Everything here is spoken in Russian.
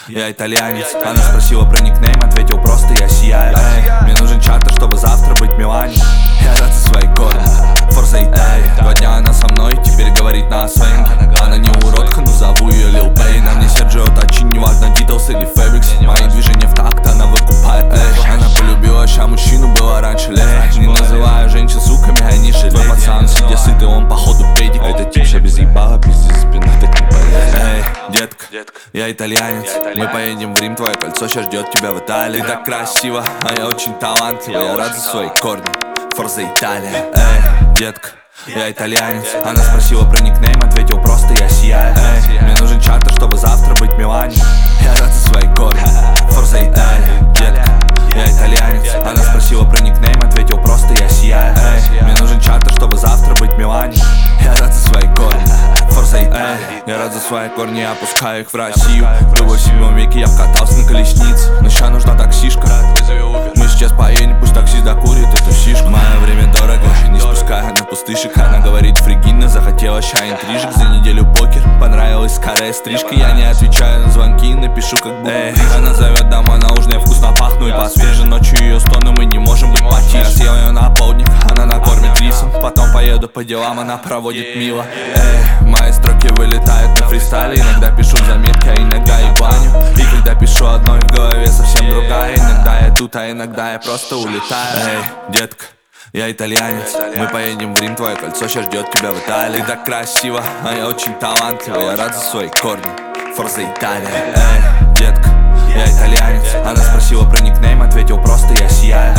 я итальянец. Она спросила про никнейм, ответил просто я сияю. Мне нужен чартер, чтобы завтра быть в Милане. Я рад за свои корни, Форза Италия. 2 дня она со мной, теперь говорит на свенге. Она не уродка, но зову ее Лил Пейн. На мне Серджио Тачи, неважно Дитлс или Фэбрикс. Мои движения в такт, она выкупает. Она полюбила, ща мужчину было раньше лет. Не называю женщин суками, они же твой пацан, сидя сытый, он походу педик. Это тип, ща без ебала, пиздец за спиной, так не полез. Эй, детка, я итальянец. Мы поедем в Рим, твое кольцо ща ждет тебя в Италии. Ты так красиво, а я очень талантлива. Я рад за свои корни, Форза Италия. Эй, детка, я итальянец. Она спросила про никнейм, ответил просто я сияю. Эй, мне нужен чартер, чтобы завтра быть в Милане. Я рад за свои корни, Форза Италия. Детка, я итальянец. Она спросила про никнейм, ответил просто я сияю. Эй, мне нужен чартер, чтобы завтра быть в Милане. Я рад за свои корни, Форза Италия. Я рад за свои корни, я опускаю их в Россию. В 7 веке я вкатался на колеснице, но ща нужна таксишка. Мы сейчас поедем, пусть таксист докурит эту сишку. Мое время дорого, не спуская на пустышек. Она говорит фригидно, захотела ща интрижек. За неделю покер, понравилась скорая стрижка. Я не отвечаю на звонки, напишу как будто. Она зовет домой на ужин, я вкусно пахну и подсвежен. Ночью ее стоны, мы не можем быть потише. Я съел ее на полдник, она накормит рисом. Потом поеду по делам, она проводит мило. Мои строки вылетают на фристайле. Иногда пишу заметки, а иногда и баню. И когда пишу одной, в голове совсем другая. Иногда я тут, а иногда я просто улетаю. Эй, детка, я итальянец. Мы поедем в Рим, твое кольцо ща ждет тебя в Италии. Ты так красиво, а я очень талантлива. Я рад за свои корни, Форза Италия. Эй, детка, я итальянец. Она спросила про никнейм, ответил просто я сияю.